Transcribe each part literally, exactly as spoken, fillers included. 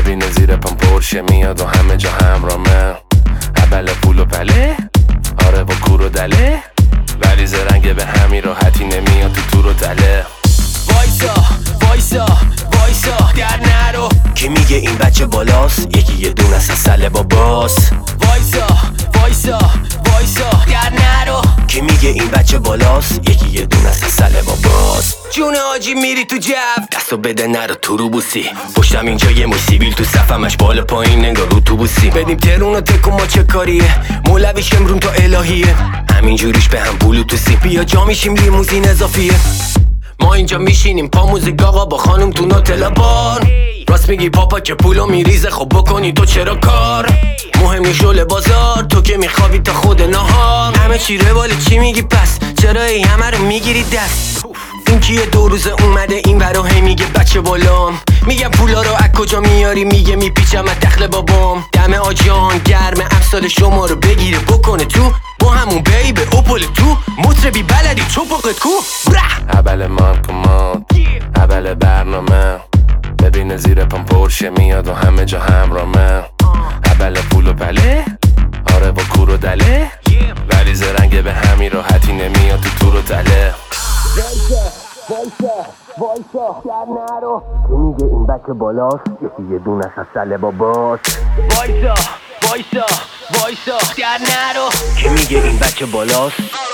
ببینه زیر پام پرشه میاد و همه جا همرامه. اول پول و پله، آره با کور و دله، ولی زرنگ به همین راحتی نمیاد تو تور و تله. وایسا وایسا وایسا در نرو، کی میگه این بچه بالاست؟ یکی یه دونه از سله باباست. وایسا وایسا وایسا در نرو، کی میگه این بچه بالاست؟ یکی یه دونه از سله باباست. جون آجی میری تو جو، دستو بده نرو تو رو بوسی، پشتم اینجا یه موسیبیل تو صفمش بالا پایین انگار رو تو بوسی. بدیم ترون و تکو ما چه کاریه، مولویش امرون تا الهیه، همینجوریش به هم بلوتوسی. بیا جا میشیم لیموزین اضافیه، ما اینجا میشینیم پا موزیک آقا با خانم تو نوتلا بار. راست میگی پاپا که پولو میریزه، خب بکنی تو چرا کار؟ مهم نیست شل بازار، تو که میخوابی تا خود نهار. همه چی رواله چی میگی پس؟ چرا ای همه رو میگیری دست؟ این کیه دو روز اومده این برا هی میگه بچه بالام. میگم پولا رو از کجا میاری؟ میگه میپیچم از دخل بابام. دم آجان گرم امسال شما رو بگیره بکنه تو، با همون بیبه اوپل تو مطربی بلدی چوپقت کو. اول مارکومات، اول برنامه، ببینه زیر پام پرشه میاد و همه جا همرامه. اول پول و پله، آره با کور و دله، ولی زرنگ به همین راحتی نمیاد تو تور و تله. وایسا وایسا وایسا در نرو، کی میگه این بچه بالاست؟ یکی یه دونه از سله باباست. وایسا وایسا وایسا در نرو، کی میگه این بچه بالاست؟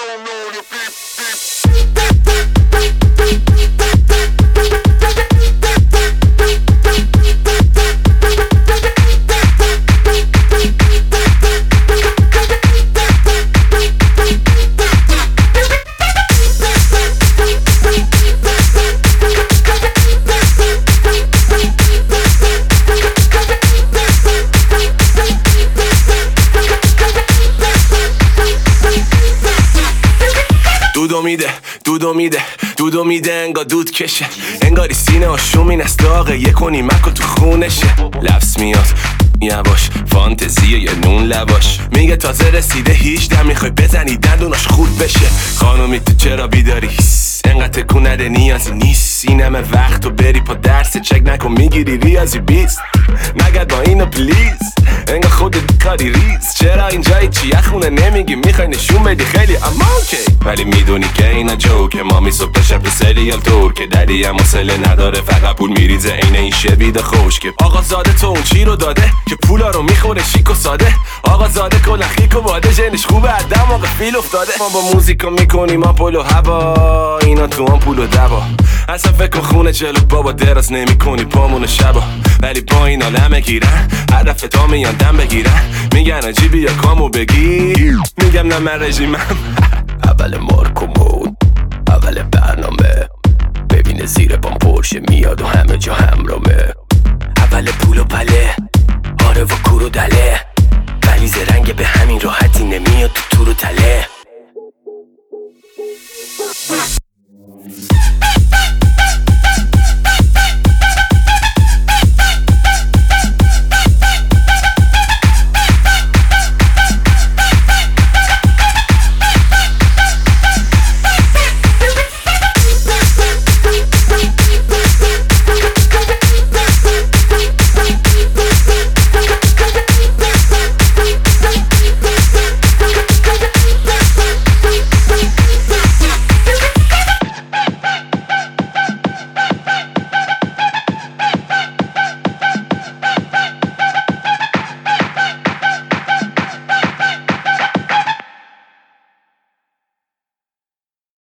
دودو میده دودو میده دودو میده انگار دود کشه، انگاری سینه آشومین از داغه یک و نیمک و تو خونشه. لفظ میاد یواش فانتزیه یه نون لواش، میگه تازه رسیده هیچ دم میخوای بزنی دندوناش خورد بشه. خانومی تو چرا بیداری؟ انقدر تکون نده نیازی نیست، این همه وقت و بری پا درس چک نکن میگیری ریاضی بیست. نگد با اینو پلیز، انگار خودت کاری ریز. چرا اینجایی چیه خونه نمیگی میخوای نشون بدی خیلی اما اوکی، ولی میدونی که اینا جوکه. مامی صبح شب تو سریال ترکه، دری هم حوصله نداره فقط پول میریزه عین این شوید خوشگه. آقا زاده تو اون چی رو داده که پولا رو میخوره شیک و ساده؟ آقا زاده کلا خیک و باده، جنش خوبه عدم آقا فیل افتاده. ما با موزیکا میکنیم ما پول و هوا، اینا تو هم پول و دوا. اصلا فکر خونه جلو بابا دراز نمی کنی پامون شبا، ولی با اینا لمه گیرن هدف تا میان دم بگیرن. میگن آجی بیا کامو بگیر، میگم نه من رژیمم. اول مارکو مود، اول برنامه، ببینه زیر پام پرشه میاد و همه جا همرامه. اول پول و پله، آره و کور و دله، ولی زرنگ به همین راحتی نمیاد تو تور و تله.